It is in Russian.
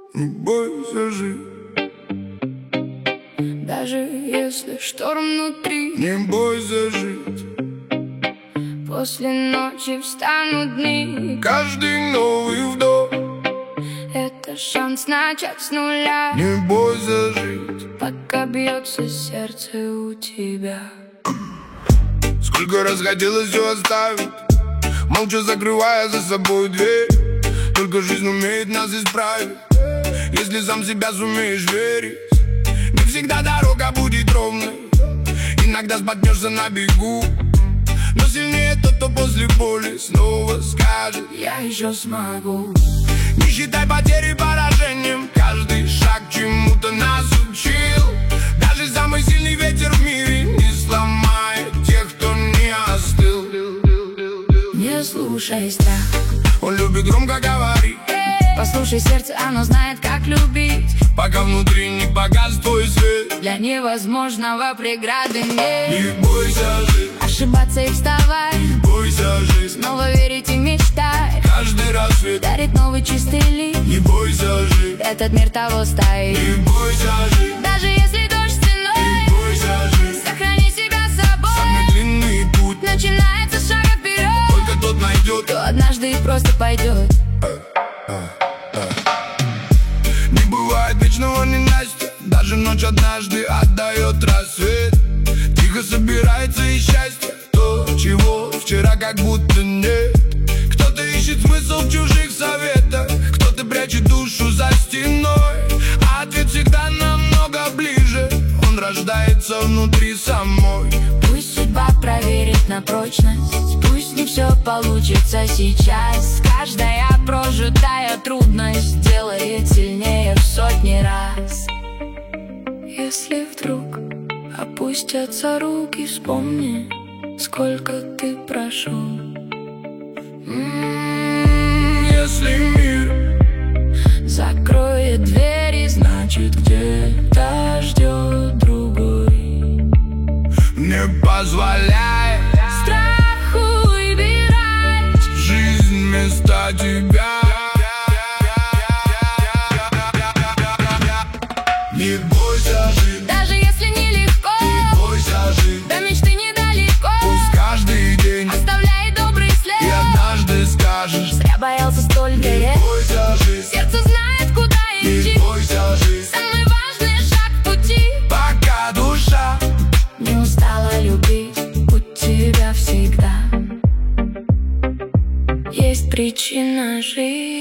Не бойся жить, даже если шторм внутри. не бойся жить. После ночи встанут дни. Каждый новый вдох, Это шанс начать с нуля. не бойся жить. Пока бьется сердце у тебя. Сколько раз хотелось все оставить, молча закрывая за собой дверь. Только жизнь умеет нас исправить, если сам себя сумеешь верить. Не всегда дорога будет ровной, иногда споткнешься на бегу. Но сильнее тот, кто после боли снова скажет: Я еще смогу. не считай потери поражением, каждый шаг чему-то нас учил. Даже самый сильный ветер в мире не сломает тех, кто не остыл. Не слушай страх, Он любит громко говорить, послушай сердце, оно знает, как любить. пока внутри не погас твой свет. Для невозможного преграды нет. Не бойся жить, Ошибаться и вставать, не бойся жить. снова верить и мечтать. Каждый рассвет, Дарит новый чистый лик. не бойся жить, Этот мир того стоит. не бойся жить, Даже если дождь не стеной, бойся жить. сохрани себя собой. Самый длинный путь Начинается с шага вперед, только тот найдет. кто однажды просто пойдет. Не бывает вечного ненастья, даже ночь однажды отдает рассвет. Тихо собирается и счастье, то, чего вчера как будто нет. Кто-то ищет смысл в чужих советах, кто-то прячет душу за стеной. А ответ всегда намного ближе, он рождается внутри самой. Пусть судьба проверит на прочность, пусть не все получится сейчас. Каждая прожитая трудность делает сильнее в сотни раз. Если вдруг опустятся руки, вспомни, сколько ты прошел. Если мир Закроет двери, значит где-то ждет другой. не позволяет Страху выбирать жизнь вместо тебя. Не бойся жить, даже если нелегко, не бойся жить. до мечты недалеко. Пусть каждый день Оставляй добрый след. и однажды скажешь: Зря боялся столько не лет. бойся жить, Сердце знает, куда идти. не бойся жить. Самый важный шаг в пути. Пока душа Не устала любить, у тебя всегда есть причина жить.